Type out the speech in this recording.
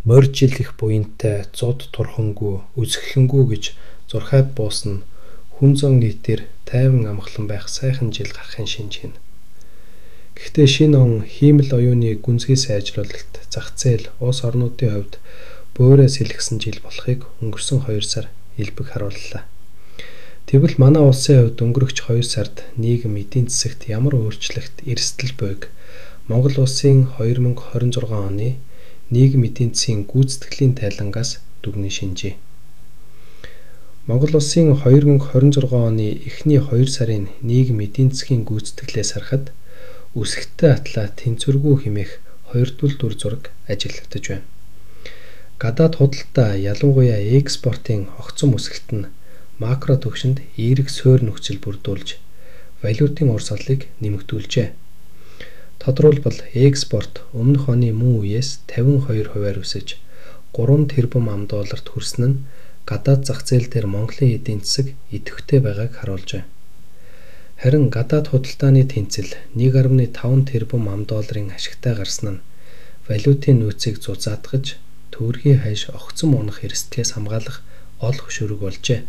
морьжилэх буянтай, зод турхангүй, үзэсгэлэнгүй гэж зурхайд буусна хүн зон нийтээр тайван амгалан байх сайхан жил гарахын шинж хийнэ. Гэхдээ шинэ он хиймэл оюуны гүнзгий сайжруулалт, зах зээл, улс орнуудын хувьд буурай сэлгэсэн жил болохыг өнгөрсөн 2 сар илбэг харууллаа. Тэгвэл манай улсын хувьд өнгөрөх 2 сард нийгэм эдийн засагт ямар өөрчлөлт эрсдэл буйг Монгол улсын 2026 оны нийгэм эдийн засгийн гүйцэтгэлийн тайлангаас дүгнэн шинжээ. Монгол улсын 2026 оны эхний 2 сарын нийгэм эдийн засгийн гүйцэтгэлээс харахад өсөлттэй атлаа тэнцвэргүй хэмээх 2 дүр зураг ажиглагдаж байна. Гадаад худалдаа, ялангуяа экспортын огцом өсөлт нь макро түвшинд эерэг суурь нөхцөл бүрдүүлж, валютын урсгалыг нэмэгдүүлжээ. Тодорхойлбол экспорт өмнөх оны мөн үеэс 52%-аар өсөж, 3 тэрбум $, хүрсэн нь гадаад зах зээл дээр Монголын эдийн засаг идэвхтэй байгааг харуулжээ. Харин гадаад худалдааны тэнцэл 1.5 тэрбум $-ын ашигтай гарсан нь валютын нөөцийг зузаатгаж, төгрөгийн хойш огцом унах эрсдлээс хамгаалах ол хөшүүрэг болжээ.